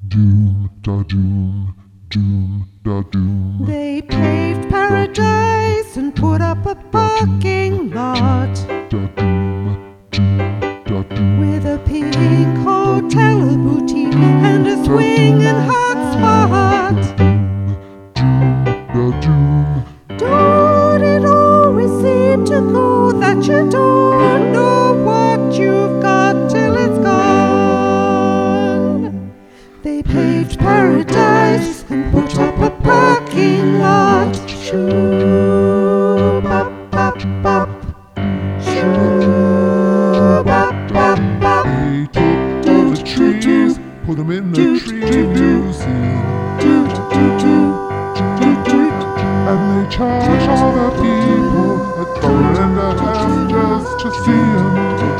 Doom da doom, doom da doom. They paved paradise and put up a parking lot Da doom, doom da doom. with a pink hotel, a boutique, and a swing and hotspot. Da doom, Don't it always seem to go that you don't know what you've got till it's gone? They paved paradise and put up a parking lot. Shoo bop bop bop. Shoo bop bop bop. they took all the trees, put them in the tree museum, Toot toot toot toot toot. and they charge all the people $1.50 just to see them.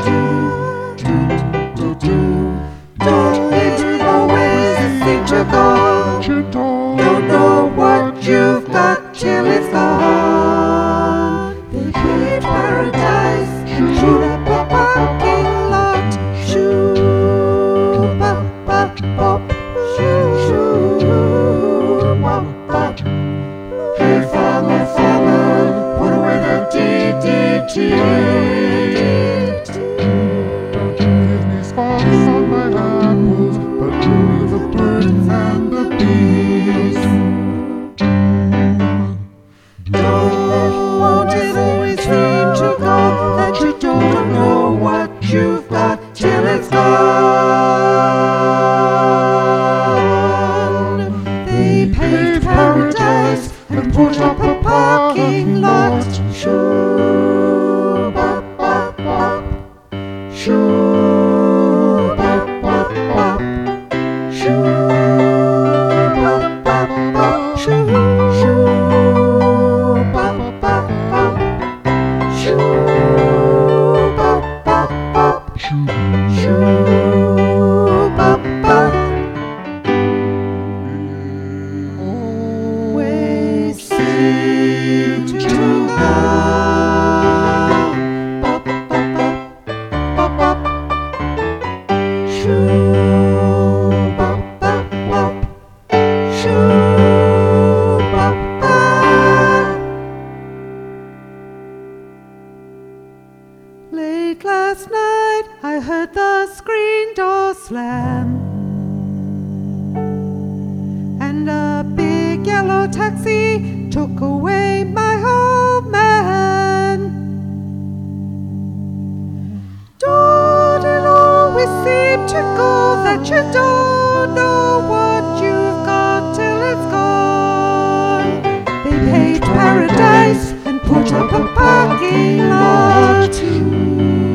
Da doom, Don't it always seem to go? you Don't know what you've got till it's gone. They paved paradise, shoot up a parking lot. Shoo bop bop bop. Shoo bop bop. Hey farmer, farmer, put away the DDT. Give me spots on my apples, but only the birds and the bees. Won't it always seem to go that you don't know what you've got till it's gone? They paved paradise and put up a parking lot. Shoo bop bop bop. Shoo bop bop bop. Shoo bop bop bop. Shoo shoo bop bop bop. Shoo bop bop bop. Shoo bop bop. Always seem to go. Bop bop bop bop bop. Shoo bop bop bop. Shoo bop bop. Late last night I heard the screen door slam, and a big yellow taxi took away my old man. Don't it always seem to go that you don't know what you've got till it's gone? They paved paradise and put up a parking lot.